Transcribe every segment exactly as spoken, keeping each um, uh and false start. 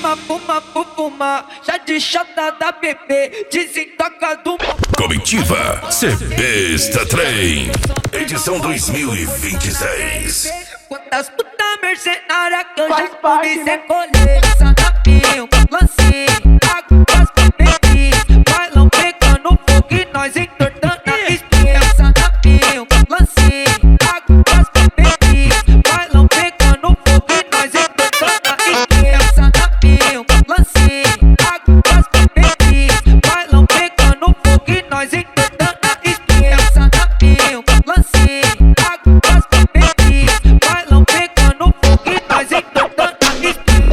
Fuma, fuma, fuma, já de chata da bebê, desentoca do mocó. Comitiva C Besta Trem, edição dois mil e vinte e seis. Quantas puta mercenária que eu já pude ser colher. Sanapinho, lancinho, águas bebês, bailão pegando fogo e nós entortando a espinha. Sanapinho, lancinho, águas bebês, bailão pegando fogo e nós entortando a espinha. Sanapinho, lancinho, águas bebês, bailão pegando fogo e nós entortando a espinha. Sanapinho, lancinho, águas bebês, bailão pegando fogo e nós entortando a espinha.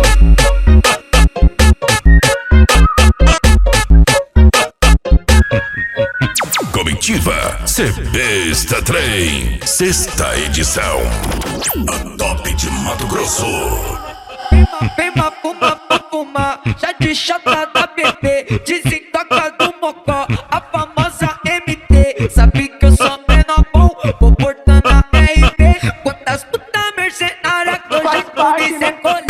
Comitiva C Besta Trem, sexta edição. A top de Mato Grosso. Fuma, fuma, fuma, já de chata da bebê, desentoca do mocó, a famosa M T. Sabe que eu sou menor bom, vou portando a R P. Quantas puta mercenária que eu já pude ser colher.